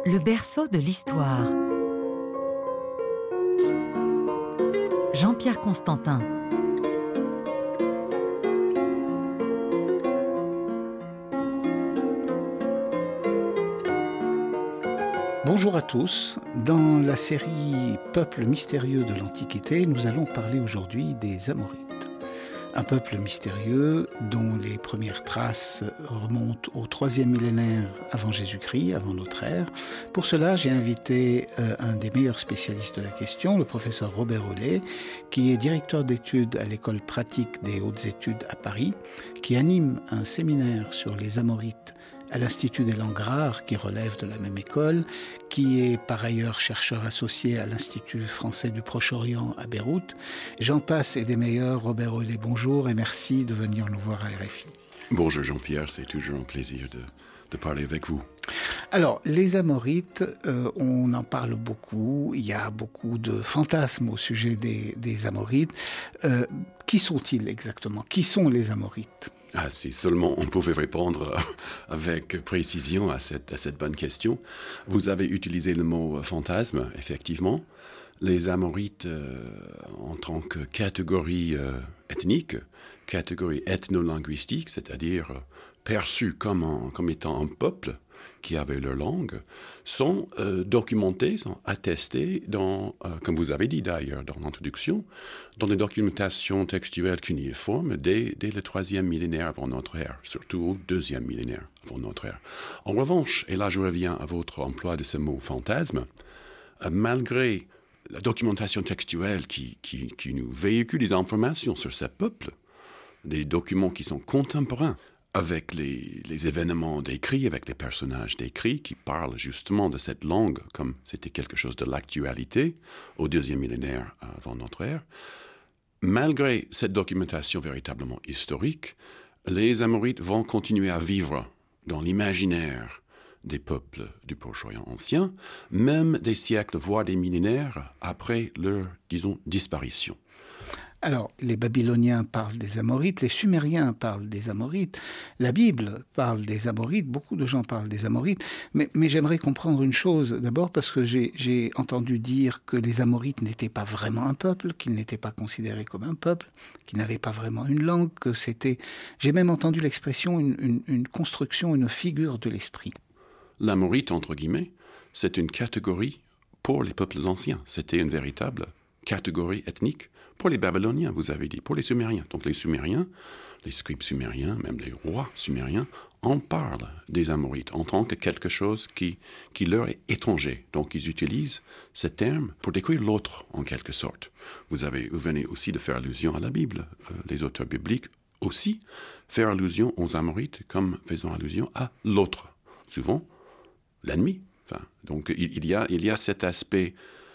Le berceau de l'histoire. Jean-Pierre Constantin. Bonjour à tous. Dans la série Peuples mystérieux de l'Antiquité, nous allons parler aujourd'hui des Amorites. Un peuple mystérieux dont les premières traces remontent au 3e millénaire avant Jésus-Christ, avant notre ère. Pour cela, j'ai invité un des meilleurs spécialistes de la question, le professeur Robert Hollet, qui est directeur d'études à l'école pratique des hautes études à Paris, qui anime un séminaire sur les Amorites à l'Institut des langues rares, qui relève de la même école, qui est par ailleurs chercheur associé à l'Institut français du Proche-Orient à Beyrouth. J'en passe et des meilleurs. Robert Hollet, bonjour et merci de venir nous voir à RFI. Bonjour Jean-Pierre, c'est toujours un plaisir de parler avec vous. Alors, les Amorites, on en parle beaucoup, il y a beaucoup de fantasmes au sujet des Amorites. Qui sont-ils exactement? Qui sont les Amorites? Si seulement on pouvait répondre avec précision à cette bonne question. Vous avez utilisé le mot fantasme, effectivement. Les Amorites, en tant que catégorie ethnique, catégorie ethno-linguistique, c'est-à-dire perçus comme étant un peuple qui avait leur langue, sont documentés, sont attestés dans, comme vous avez dit d'ailleurs dans l'introduction, dans des documentations textuelles cunéiformes dès le 3e millénaire avant notre ère, surtout au 2e millénaire avant notre ère. En revanche, et là je reviens à votre emploi de ce mot fantasme, malgré la documentation textuelle qui nous véhicule des informations sur ce peuple, des documents qui sont contemporains, avec les événements décrits, avec les personnages décrits qui parlent justement de cette langue comme c'était quelque chose de l'actualité au 2e millénaire avant notre ère. Malgré cette documentation véritablement historique, les Amorites vont continuer à vivre dans l'imaginaire des peuples du Proche-Orient ancien, même des siècles, voire des millénaires après leur, disons, disparition. Alors, les Babyloniens parlent des Amorites, les Sumériens parlent des Amorites, la Bible parle des Amorites, beaucoup de gens parlent des Amorites, mais j'aimerais comprendre une chose, d'abord parce que j'ai entendu dire que les Amorites n'étaient pas vraiment un peuple, qu'ils n'étaient pas considérés comme un peuple, qu'ils n'avaient pas vraiment une langue, que c'était... J'ai même entendu l'expression une construction, une figure de l'esprit. L'Amorite, entre guillemets, c'est une catégorie pour les peuples anciens, c'était une véritable catégorie ethnique pour les Babyloniens, vous avez dit, pour les Sumériens. Donc les Sumériens, les scribes sumériens, même les rois sumériens, en parlent des Amorites en tant que quelque chose qui leur est étranger. Donc ils utilisent ce terme pour décrire l'autre, en quelque sorte. Vous venez aussi de faire allusion à la Bible. Les auteurs bibliques aussi font allusion aux Amorites comme faisant allusion à l'autre. Souvent, l'ennemi. Enfin, donc il y a cet aspect...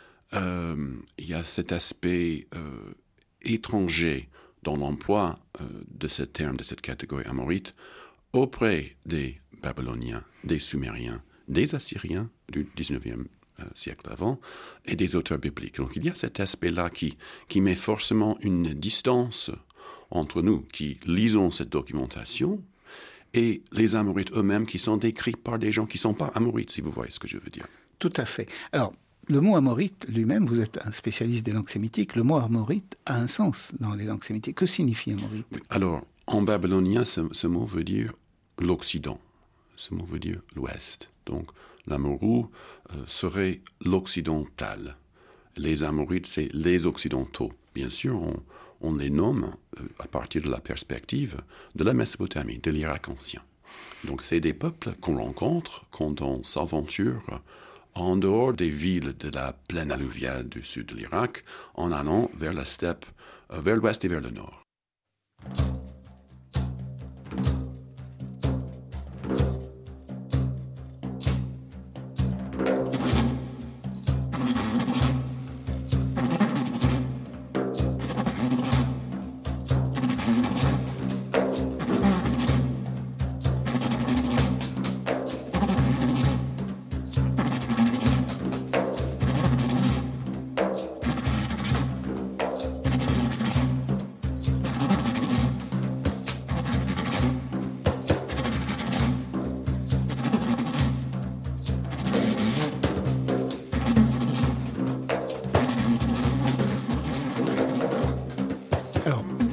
étranger dans l'emploi de ce terme, de cette catégorie amorite, auprès des Babyloniens, des Sumériens, des Assyriens du 19e siècle avant, et des auteurs bibliques. Donc il y a cet aspect-là qui met forcément une distance entre nous, qui lisons cette documentation, et les Amorites eux-mêmes qui sont décrits par des gens qui ne sont pas Amorites, si vous voyez ce que je veux dire. Tout à fait. Alors, le mot amorite lui-même, vous êtes un spécialiste des langues sémitiques, le mot amorite a un sens dans les langues sémitiques. Que signifie amorite? Alors, en babylonien, ce mot veut dire l'Occident. Ce mot veut dire l'Ouest. Donc, l'Amorou serait l'occidental. Les Amorites, c'est les Occidentaux. Bien sûr, on les nomme à partir de la perspective de la Mésopotamie, de l'Irak ancien. Donc, c'est des peuples qu'on rencontre quand on s'aventure en dehors des villes de la plaine alluviale du sud de l'Irak, en allant vers la steppe, vers l'ouest et vers le nord.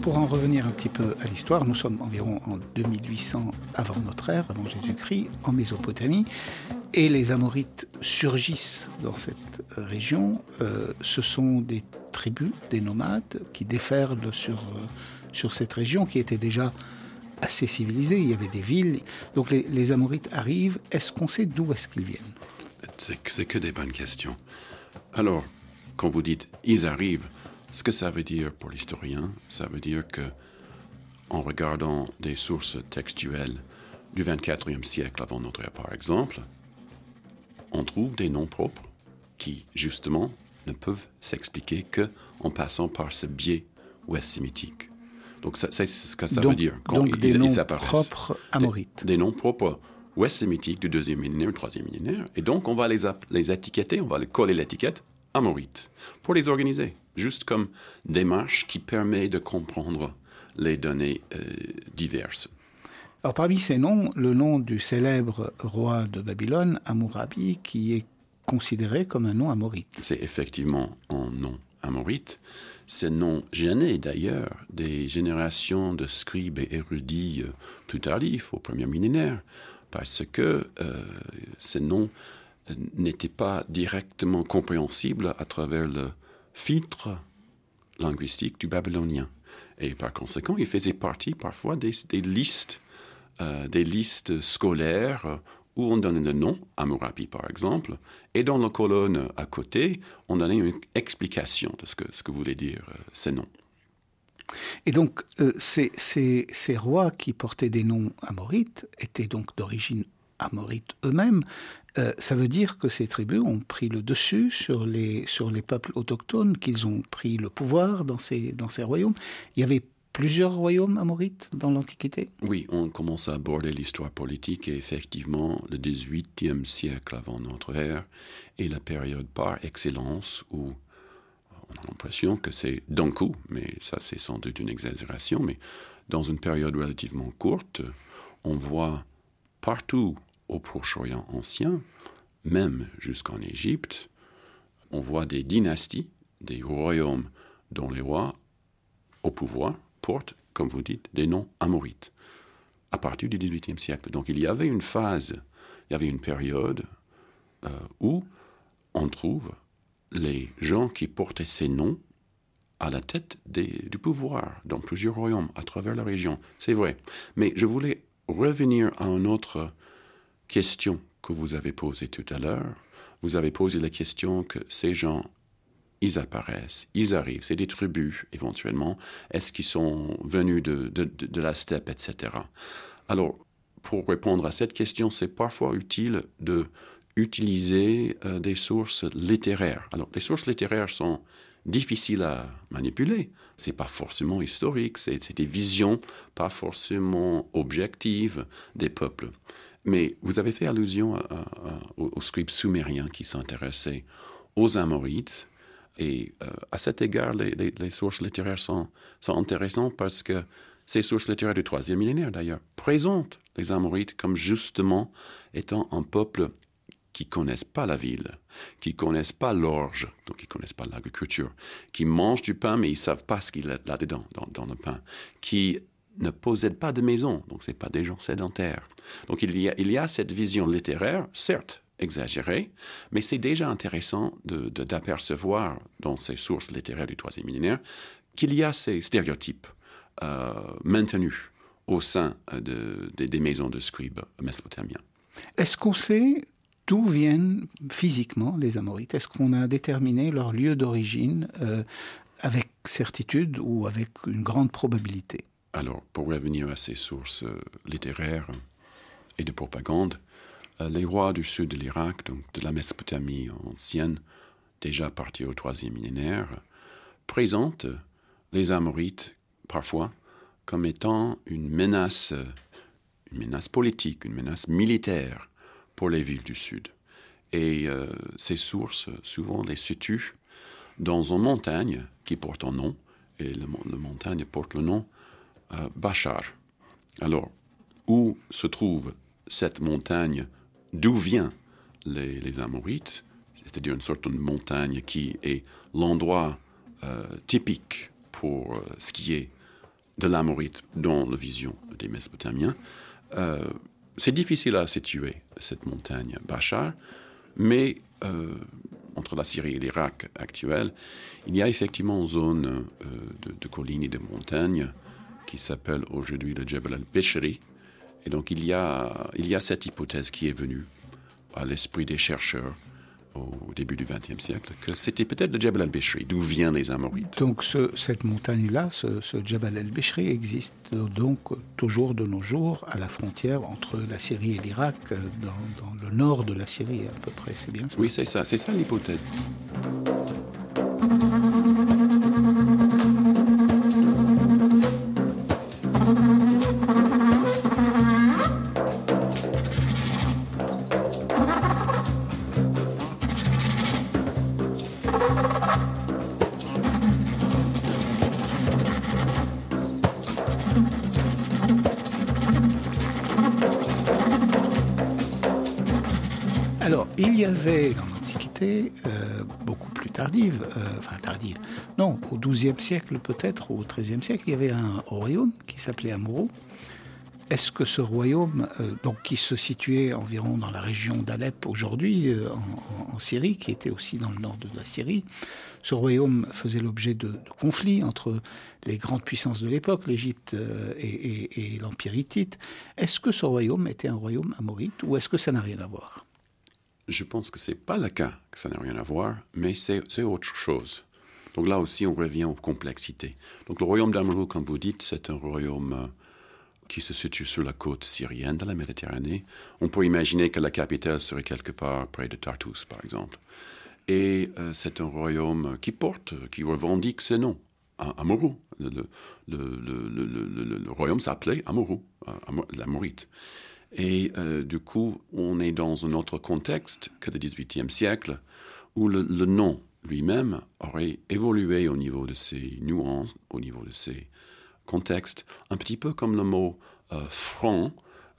pour en revenir un petit peu à l'histoire, nous sommes environ en 2800 avant notre ère, avant Jésus-Christ, en Mésopotamie, et les Amorites surgissent dans cette région. Ce sont des tribus, des nomades, qui déferlent sur cette région qui était déjà assez civilisée. Il y avait des villes. Donc les Amorites arrivent. Est-ce qu'on sait d'où est-ce qu'ils viennent ? C'est que des bonnes questions. Alors, quand vous dites « ils arrivent », ce que ça veut dire pour l'historien, ça veut dire que, en regardant des sources textuelles du XXIVe siècle avant notre ère, par exemple, on trouve des noms propres qui, justement, ne peuvent s'expliquer qu'en passant par ce biais ouest-sémitique. Donc, c'est ce que ça veut dire. Quand donc des noms propres amorites. Des noms propres ouest-sémitiques du 2e millénaire, du 3e millénaire. Et donc, on va les étiqueter, on va les coller l'étiquette amorite pour les organiser. Juste comme démarche qui permet de comprendre les données diverses. Alors parmi ces noms, le nom du célèbre roi de Babylone, Hammurabi, qui est considéré comme un nom amorite. C'est effectivement un nom amorite. Ce nom gênait d'ailleurs des générations de scribes et érudits plus tardifs, au 1er millénaire, parce que ce nom n'était pas directement compréhensible à travers le filtre linguistique du babylonien. Et par conséquent, il faisait partie parfois des listes scolaires où on donnait le nom, Hammurabi par exemple, et dans la colonne à côté, on donnait une explication de ce que voulait dire ces noms. Et donc, ces rois qui portaient des noms amorites étaient donc d'origine amorite eux-mêmes. Ça veut dire que ces tribus ont pris le dessus sur les peuples autochtones, qu'ils ont pris le pouvoir dans ces royaumes. Il y avait plusieurs royaumes amorites dans l'Antiquité ? Oui, on commence à aborder l'histoire politique et effectivement, le XVIIIe siècle avant notre ère est la période par excellence où on a l'impression que c'est d'un coup, mais ça c'est sans doute une exagération, mais dans une période relativement courte, on voit partout au Proche-Orient ancien, même jusqu'en Égypte, on voit des dynasties, des royaumes dont les rois au pouvoir portent, comme vous dites, des noms amorites, à partir du XVIIIe siècle. Donc il y avait une phase, il y avait une période où on trouve les gens qui portaient ces noms à la tête du pouvoir dans plusieurs royaumes à travers la région. C'est vrai. Mais je voulais revenir à une autre question que vous avez posée tout à l'heure. Vous avez posé la question que ces gens, ils apparaissent, ils arrivent, c'est des tribus éventuellement. Est-ce qu'ils sont venus de la steppe, etc. Alors, pour répondre à cette question, c'est parfois utile d'utiliser des sources littéraires. Alors, les sources littéraires sont difficiles à manipuler. C'est pas forcément historique, c'est des visions pas forcément objectives des peuples. Mais vous avez fait allusion aux scribes sumériens qui s'intéressaient aux Amorites. Et à cet égard, les sources littéraires sont intéressantes parce que ces sources littéraires du 3e millénaire, d'ailleurs, présentent les Amorites comme justement étant un peuple qui ne connaissent pas la ville, qui ne connaissent pas l'orge, donc qui ne connaissent pas l'agriculture, qui mangent du pain, mais ils ne savent pas ce qu'il y a là-dedans, dans le pain, qui ne possèdent pas de maison, donc ce n'est pas des gens sédentaires. Donc il y a cette vision littéraire, certes exagérée, mais c'est déjà intéressant d'apercevoir dans ces sources littéraires du 3e millénaire qu'il y a ces stéréotypes maintenus au sein des maisons de scribes mésopotamiens. Est-ce qu'on sait d'où viennent physiquement les Amorites ? Est-ce qu'on a déterminé leur lieu d'origine avec certitude ou avec une grande probabilité ? Alors, pour revenir à ces sources littéraires et de propagande, les rois du sud de l'Irak, donc de la Mésopotamie ancienne, déjà à partir au 3e millénaire, présentent les Amorites parfois comme étant une menace politique, une menace militaire pour les villes du sud. Et ces sources, souvent, les situent dans une montagne qui porte un nom, et la montagne porte le nom Bachar. Alors, où se trouve cette montagne, d'où viennent les Amorites, c'est-à-dire une sorte de montagne qui est l'endroit typique pour skier de l'Amorite dans la vision des Mésopotamiens. C'est difficile à situer, cette montagne Bachar, mais entre la Syrie et l'Irak actuel, il y a effectivement une zone de collines et de montagnes qui s'appelle aujourd'hui le Jebel al-Bishri. Et donc il y a cette hypothèse qui est venue à l'esprit des chercheurs au début du XXe siècle, que c'était peut-être le Jebel al-Bishri, d'où viennent les Amorites. Donc cette montagne-là, ce Jebel al-Bishri, existe donc toujours de nos jours à la frontière entre la Syrie et l'Irak, dans le nord de la Syrie à peu près, c'est bien ça? Oui, c'est ça l'hypothèse. Alors, il y avait dans l'Antiquité, beaucoup plus tardive, non, au XIIe siècle peut-être, ou au XIIIe siècle, il y avait un royaume qui s'appelait Amurru. Est-ce que ce royaume, donc qui se situait environ dans la région d'Alep aujourd'hui, en Syrie, qui était aussi dans le nord de la Syrie, ce royaume faisait l'objet de conflits entre les grandes puissances de l'époque, l'Égypte et l'Empire hittite. Est-ce que ce royaume était un royaume amorite ou est-ce que ça n'a rien à voir? Je pense que ce n'est pas le cas, que ça n'a rien à voir, mais c'est autre chose. Donc là aussi, on revient aux complexités. Donc le royaume d'Amurru, comme vous dites, c'est un royaume qui se situe sur la côte syrienne de la Méditerranée. On peut imaginer que la capitale serait quelque part près de Tartus, par exemple. Et c'est un royaume qui revendique ce nom, Amurru. Le royaume s'appelait Amurru, l'Amorite. Et du coup, on est dans un autre contexte que le XVIIIe siècle, où le nom lui-même aurait évolué au niveau de ses nuances, au niveau de ses contextes, un petit peu comme le mot franc.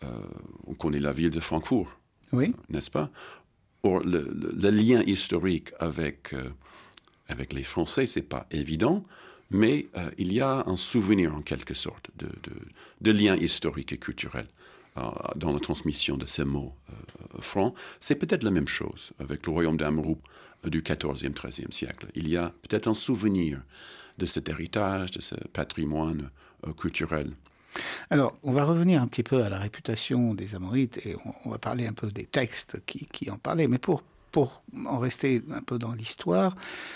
On connaît la ville de Francfort, oui. N'est-ce pas? Or, le lien historique avec les Français, c'est pas évident, mais il y a un souvenir en quelque sorte de lien historique et culturel dans la transmission de ces mots francs. C'est peut-être la même chose avec le royaume d'Amurru du XIVe, XIIIe siècle. Il y a peut-être un souvenir de cet héritage, de ce patrimoine culturel. Alors, on va revenir un petit peu à la réputation des Amorites et on va parler un peu des textes qui en parlaient. Mais pour en rester un peu dans l'histoire,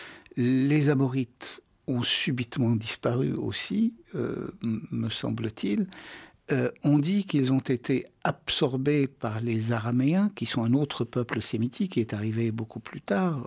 les Amorites ont subitement disparu aussi, me semble-t-il. On dit qu'ils ont été absorbés par les Araméens, qui sont un autre peuple sémitique qui est arrivé beaucoup plus tard.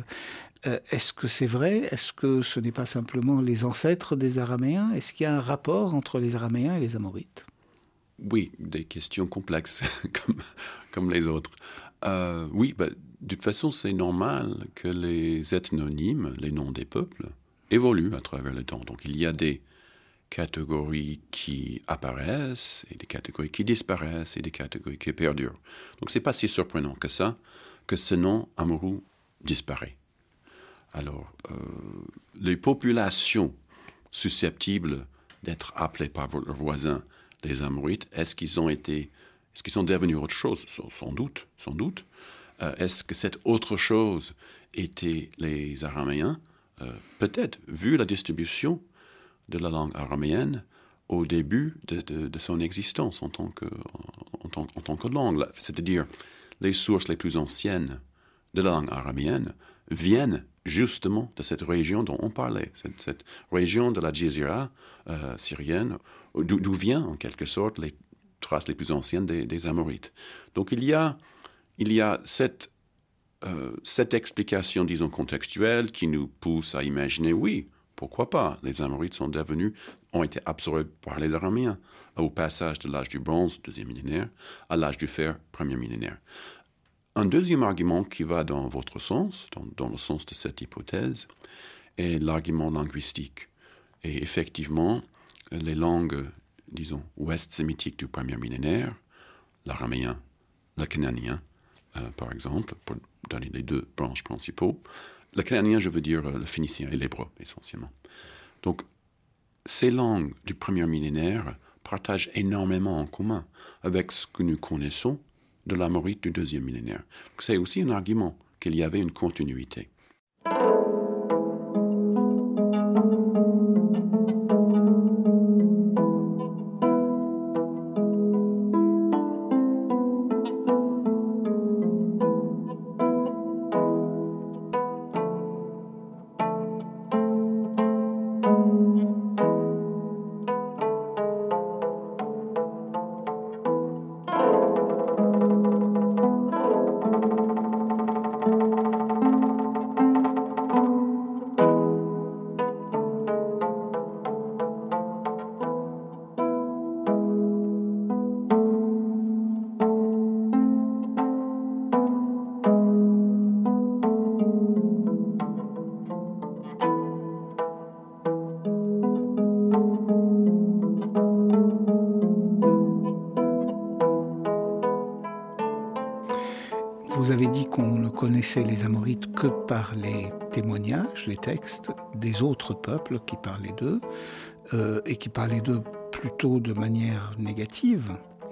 Est-ce que c'est vrai? Est-ce que ce n'est pas simplement les ancêtres des Araméens? Est-ce qu'il y a un rapport entre les Araméens et les Amorites? Oui, des questions complexes comme les autres. Oui, de toute façon, c'est normal que les ethnonymes, les noms des peuples, évoluent à travers le temps. Donc il y a des catégories qui apparaissent, et des catégories qui disparaissent, et des catégories qui perdurent. Donc c'est pas si surprenant que ça, que ce nom Amurru disparaît. Alors, les populations susceptibles d'être appelées par leurs voisins les Amorites, est-ce qu'ils sont devenus autre chose? Sans doute. Est-ce que cette autre chose était les Araméens? Peut-être, vu la distribution de la langue araméenne au début de son existence en tant que langue. C'est-à-dire, les sources les plus anciennes de la langue araméenne viennent justement de cette région dont on parlait, cette région de la Jizira syrienne, d'où viennent en quelque sorte les traces les plus anciennes des Amorites. Donc il y a cette explication, disons, contextuelle qui nous pousse à imaginer, oui, pourquoi pas, les Amorites ont été absorbés par les Araméens au passage de l'âge du bronze, deuxième millénaire, à l'âge du fer, premier millénaire. Un deuxième argument qui va dans votre sens, dans le sens de cette hypothèse, est l'argument linguistique. Et effectivement, les langues, disons, ouest-sémitiques du premier millénaire, l'araméen, le cananéen, par exemple, pour donner les deux branches principaux. Le cananéen, je veux dire le phénicien et l'hébreu, essentiellement. Donc, ces langues du premier millénaire partagent énormément en commun avec ce que nous connaissons de l'amorite du deuxième millénaire. Donc, c'est aussi un argument qu'il y avait une continuité. Vous avez dit qu'on ne connaissait les Amorites que par les témoignages, les textes des autres peuples qui parlaient d'eux, et qui parlaient d'eux plutôt de manière négative.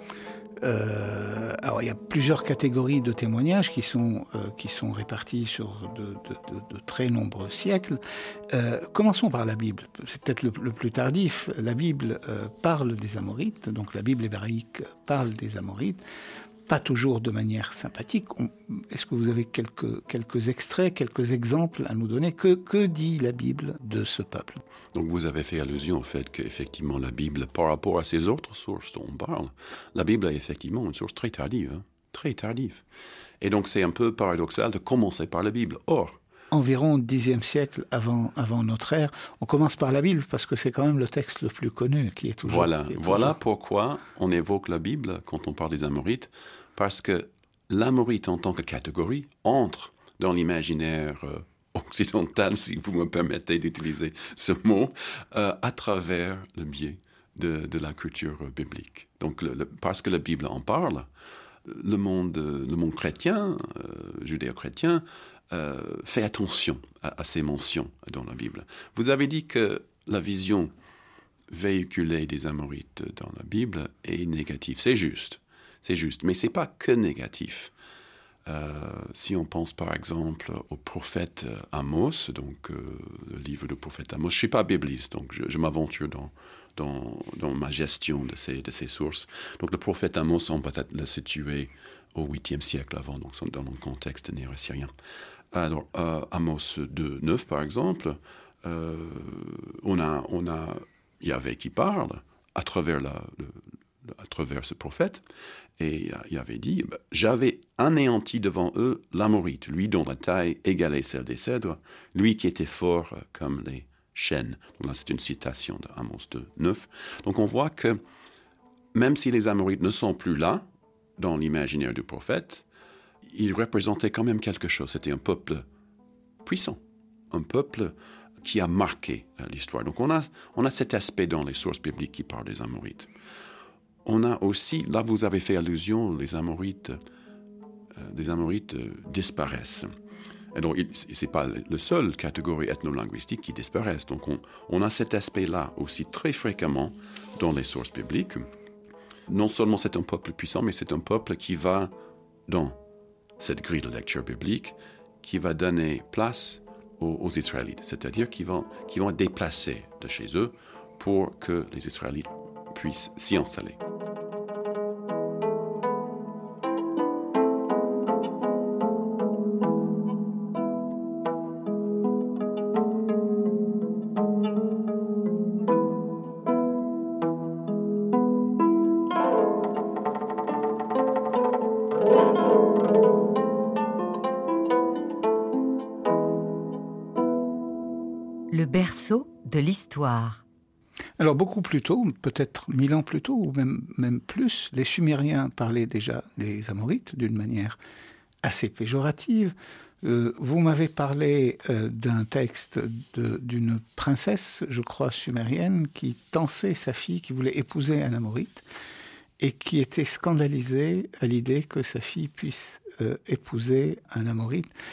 Alors il y a plusieurs catégories de témoignages qui sont répartis sur de très nombreux siècles. Commençons par la Bible. C'est peut-être le plus tardif. La Bible parle des Amorites, donc la Bible hébraïque parle des Amorites. Pas toujours de manière sympathique. Est-ce que vous avez quelques extraits, quelques exemples à nous donner? Que dit la Bible de ce peuple? Donc vous avez fait allusion au fait qu'effectivement la Bible, par rapport à ces autres sources dont on parle, la Bible est effectivement une source très tardive, très tardive. Et donc c'est un peu paradoxal de commencer par la Bible. Or, environ 10e siècle avant notre ère, on commence par la Bible parce que c'est quand même le texte le plus connu qui est toujours... Voilà pourquoi on évoque la Bible quand on parle des Amorites, parce que l'Amorite en tant que catégorie entre dans l'imaginaire occidental, si vous me permettez d'utiliser ce mot, à travers le biais de la culture biblique. Donc parce que la Bible en parle, le monde chrétien, judéo-chrétien, fait attention à ces mentions dans la Bible. Vous avez dit que la vision véhiculée des Amorites dans la Bible est négative. C'est juste, mais ce n'est pas que négatif. Si on pense par exemple au prophète Amos, donc le livre du prophète Amos, je ne suis pas bibliste, donc je m'aventure dans ma gestion de ces sources. Donc le prophète Amos, on peut peut-être le situer au 8e siècle avant, donc dans le contexte néo-assyrien. Alors, Amos 2:9, par exemple, on a Yahvé qui parle à travers ce prophète, et Yahvé dit « J'avais anéanti devant eux l'Amorite, lui dont la taille égalait celle des cèdres, lui qui était fort comme les chênes. » Donc là, c'est une citation de Amos 2:9. Donc on voit que même si les Amorites ne sont plus là, dans l'imaginaire du prophète, il représentait quand même quelque chose. C'était un peuple puissant, un peuple qui a marqué l'histoire. Donc on a cet aspect dans les sources bibliques qui parlent des Amorites. On a aussi, là vous avez fait allusion, les Amorites disparaissent. Et donc ce n'est pas la seule catégorie ethno-linguistique qui disparaissent. Donc on a cet aspect-là aussi très fréquemment dans les sources bibliques. Non seulement c'est un peuple puissant, mais c'est un peuple qui va dans cette grille de lecture biblique, qui va donner place aux Israélites, c'est-à-dire qui vont être déplacés de chez eux pour que les Israélites puissent s'y installer. Le berceau de l'histoire. Alors beaucoup plus tôt, peut-être 1000 ans plus tôt, ou même plus, les Sumériens parlaient déjà des Amorites d'une manière assez péjorative. Vous m'avez parlé d'un texte d'une princesse, je crois, sumérienne, qui tensait sa fille, qui voulait épouser un Amorite, et qui était scandalisée à l'idée que sa fille puisse épouser un Amorite.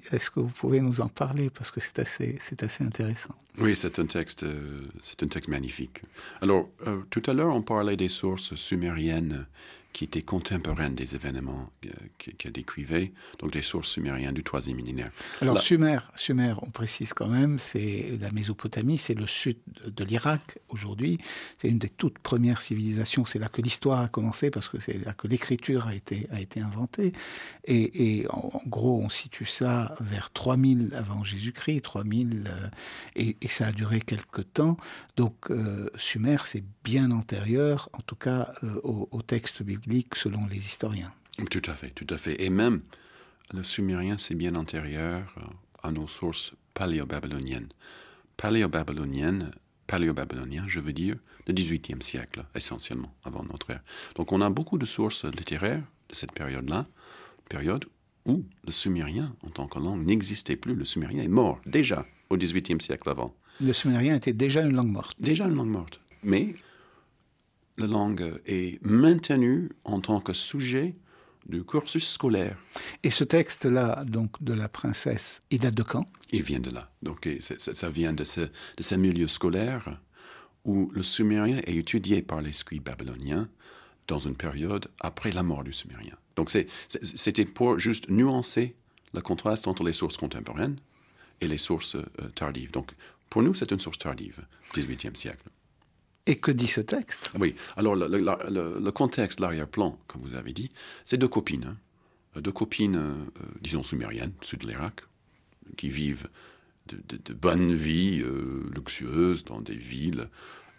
Est-ce que vous pouvez nous en parler? Parce que c'est assez intéressant. Oui, c'est un texte magnifique. Alors, tout à l'heure, on parlait des sources sumériennes qui étaient contemporaines des événements qu'elle décrivait, donc des sources sumériennes du 3e millénaire. Alors, Sumer, on précise quand même, c'est la Mésopotamie, c'est le sud de l'Irak aujourd'hui. C'est une des toutes premières civilisations. C'est là que l'histoire a commencé, parce que c'est là que l'écriture a été inventée. Et en gros, on situe ça vers 3000 avant Jésus-Christ, 3000, et ça a duré quelque temps. Donc, Sumer, c'est bien antérieur, en tout cas, au texte biblique, selon les historiens. Tout à fait. Et même, le sumérien, c'est bien antérieur à nos sources paléo-babyloniennes. Paléo-babylonien, je veux dire, le XVIIIe siècle, essentiellement, avant notre ère. Donc, on a beaucoup de sources littéraires de cette période-là, période où le sumérien, en tant que langue, n'existait plus. Le sumérien est mort, déjà, au XVIIIe siècle avant. Le sumérien était déjà une langue morte. Mais la langue est maintenue en tant que sujet du cursus scolaire. Et ce texte-là, donc, de la princesse, il date de quand? Il vient de là. Donc, ça vient de ce milieu scolaire où le sumérien est étudié par les scribes babyloniens dans une période après la mort du sumérien. Donc, c'était pour juste nuancer le contraste entre les sources contemporaines et les sources tardives. Donc, pour nous, c'est une source tardive, 18e siècle. Et que dit ce texte? Oui, alors le contexte, l'arrière-plan, comme vous avez dit, c'est deux copines. Deux copines, disons, sumériennes, sud de l'Irak, qui vivent de bonnes vies luxueuses dans des villes.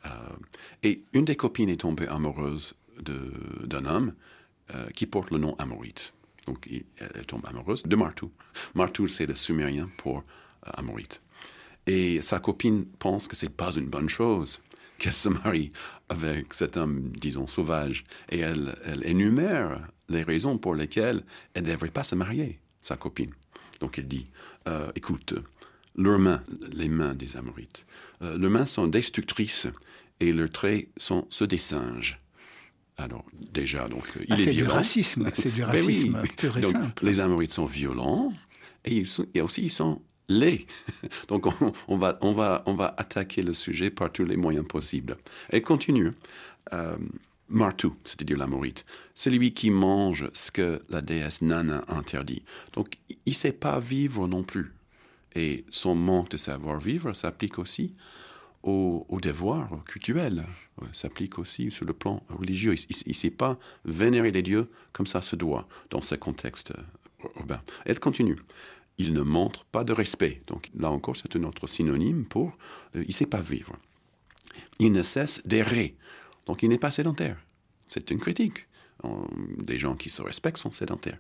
Et une des copines est tombée amoureuse d'un homme qui porte le nom Amorite. Donc, elle tombe amoureuse de Martou. Martou, c'est le sumérien pour Amorite. Et sa copine pense que ce n'est pas une bonne chose qu'elle se marie avec cet homme, disons, sauvage. Et elle énumère les raisons pour lesquelles elle ne devrait pas se marier, sa copine. Donc elle dit, écoute, leurs mains, les mains des Amorites, leurs mains sont destructrices et leurs traits sont ceux des singes. Alors déjà, donc, il est violent. C'est du racisme pur et donc, simple. Les Amorites sont violents et aussi ils sont laids. Donc on va attaquer le sujet par tous les moyens possibles. Elle continue. Martou, c'est-à-dire l'Amorite, c'est lui qui mange ce que la déesse Nana interdit. Donc il ne sait pas vivre non plus. Et son manque de savoir-vivre s'applique aussi au devoir cultuel, s'applique aussi sur le plan religieux. Il ne sait pas vénérer les dieux comme ça se doit dans ce contexte urbain. Elle continue. Il ne montre pas de respect. Donc là encore, c'est un autre synonyme pour il ne sait pas vivre. Il ne cesse d'errer. Donc il n'est pas sédentaire. C'est une critique. Des gens qui se respectent sont sédentaires.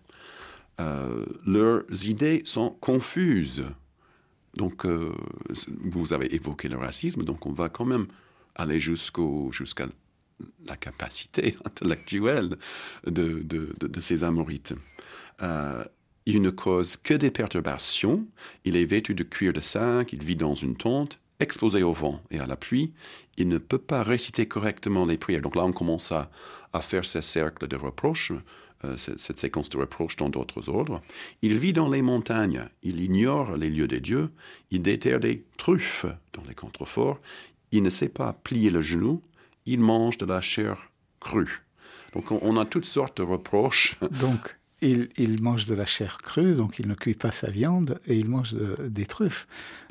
Leurs idées sont confuses. Donc vous avez évoqué le racisme, donc on va quand même aller jusqu'à la capacité intellectuelle de ces Amorites. Il ne cause que des perturbations. Il est vêtu de cuir de sac, il vit dans une tente, exposé au vent et à la pluie. Il ne peut pas réciter correctement les prières. Donc là, on commence à faire ce cercle de reproches, cette séquence de reproches dans d'autres ordres. Il vit dans les montagnes. Il ignore les lieux des dieux. Il déterre des truffes dans les contreforts. Il ne sait pas plier le genou. Il mange de la chair crue. Donc on a toutes sortes de reproches. Donc il mange de la chair crue, donc il ne cuit pas sa viande, et il mange des truffes.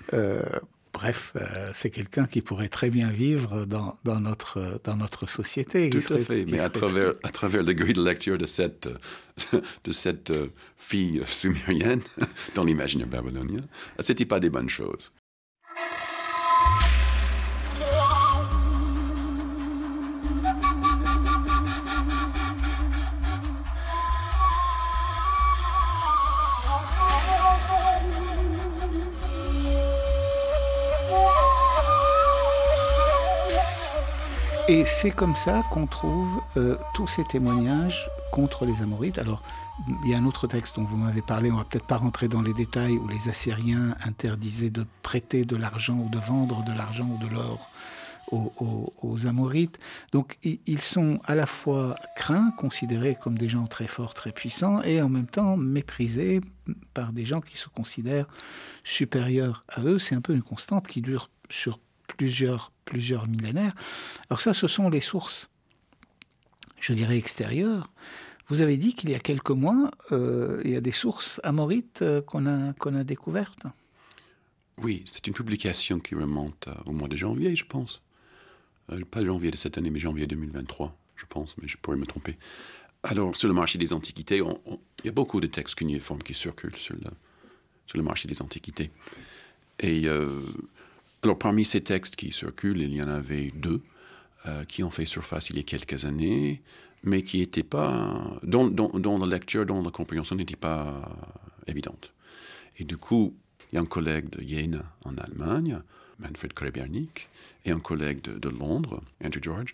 Bref, c'est quelqu'un qui pourrait très bien vivre dans notre société. Tout à fait, mais à travers le grille de lecture de cette fille sumérienne dans l'imaginaire babylonien, ce n'était pas des bonnes choses. Et c'est comme ça qu'on trouve tous ces témoignages contre les Amorites. Alors, il y a un autre texte dont vous m'avez parlé, on ne va peut-être pas rentrer dans les détails, où les Assyriens interdisaient de prêter de l'argent ou de vendre de l'argent ou de l'or aux Amorites. Donc ils sont à la fois craints, considérés comme des gens très forts, très puissants, et en même temps méprisés par des gens qui se considèrent supérieurs à eux. C'est un peu une constante qui dure sur plusieurs millénaires. Alors ça, ce sont les sources, je dirais, extérieures. Vous avez dit qu'il y a quelques mois, il y a des sources amorites qu'on a découvertes. Oui, c'est une publication qui remonte au mois de janvier, je pense. Pas janvier de cette année, mais janvier 2023, je pense, mais je pourrais me tromper. Alors, sur le marché des antiquités, il y a beaucoup de textes cunéiformes qui circulent sur le marché des antiquités. Et alors, parmi ces textes qui circulent, il y en avait 2 qui ont fait surface il y a quelques années, mais qui n'étaient pas, dont la lecture, dont la compréhension n'était pas évidente. Et du coup, il y a un collègue de Jena en Allemagne, Manfred Krebernik, et un collègue de Londres, Andrew George.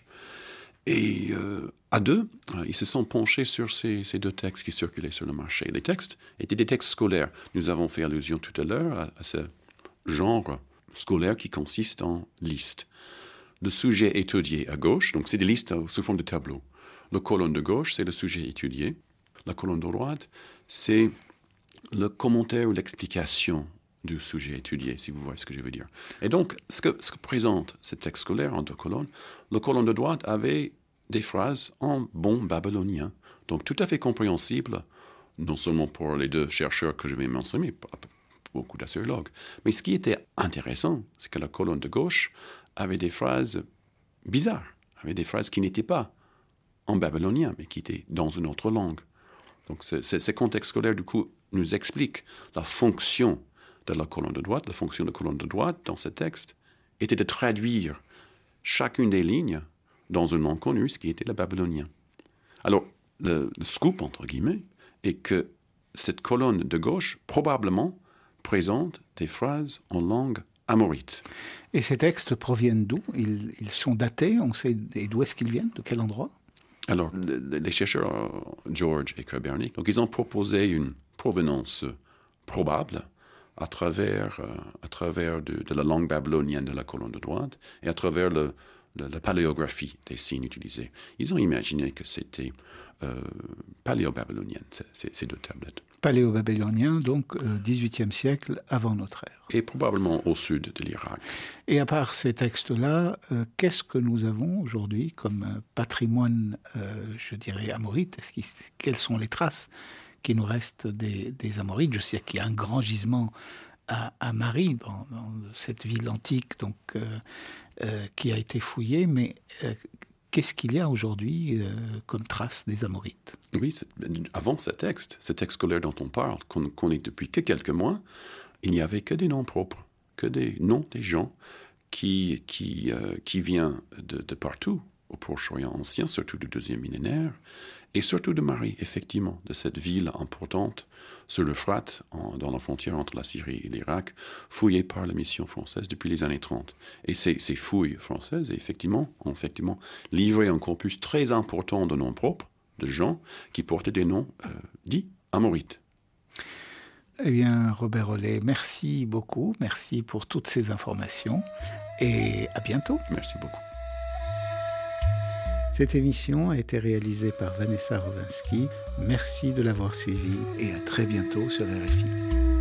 Et à 2, ils se sont penchés sur ces 2 textes qui circulaient sur le marché. Les textes étaient des textes scolaires. Nous avons fait allusion tout à l'heure à ce genre scolaire qui consiste en listes. Le sujet étudié à gauche, donc c'est des listes sous forme de tableau. La colonne de gauche, c'est le sujet étudié. La colonne de droite, c'est le commentaire ou l'explication du sujet étudié, si vous voyez ce que je veux dire. Et donc, ce que présente ce texte scolaire en 2 colonnes, la colonne de droite avait des phrases en bon babylonien, donc tout à fait compréhensible, non seulement pour les 2 chercheurs que je vais mentionner, mais pour beaucoup d'assyriologues. Mais ce qui était intéressant, c'est que la colonne de gauche avait des phrases bizarres, avait des phrases qui n'étaient pas en babylonien, mais qui étaient dans une autre langue. Donc, ce contexte scolaire, du coup, nous explique la fonction de la colonne de droite. La fonction de la colonne de droite, dans ce texte, était de traduire chacune des lignes dans une langue connue, ce qui était le babylonien. Alors, le scoop, entre guillemets, est que cette colonne de gauche, probablement, présente des phrases en langue amorite. Et ces textes proviennent d'où ? Ils sont datés, on sait d'où est-ce qu'ils viennent, de quel endroit ? Alors, les chercheurs George et Krebernik, donc ils ont proposé une provenance probable à travers de la langue babylonienne de la colonne de droite et à travers la paléographie des signes utilisés. Ils ont imaginé que c'était paléo-babylonienne, ces 2 tablettes. Paléo-babylonien, donc 18e siècle avant notre ère. Et probablement au sud de l'Irak. Et à part ces textes-là, qu'est-ce que nous avons aujourd'hui comme patrimoine, je dirais, amorite ? Quelles sont les traces qui nous restent des Amorites ? Je sais qu'il y a un grand gisement à Mari, dans cette ville antique donc, qui a été fouillée, mais qu'est-ce qu'il y a aujourd'hui comme traces des Amorites ? Oui, avant ce texte scolaire dont on parle, qu'on connaît depuis que quelques mois, il n'y avait que des noms propres, que des noms des gens qui viennent de partout, au Proche-Orient ancien, surtout du 2e millénaire, et surtout de Mari, effectivement, de cette ville importante sur l'Euphrate, dans la frontière entre la Syrie et l'Irak, fouillée par la mission française depuis les années 30. Et ces fouilles françaises, ont effectivement livré un corpus très important de noms propres, de gens qui portaient des noms dits amorites. Eh bien, Robert Hollet, merci beaucoup, merci pour toutes ces informations, et à bientôt. Merci beaucoup. Cette émission a été réalisée par Vanessa Rovinski. Merci de l'avoir suivie et à très bientôt sur RFI.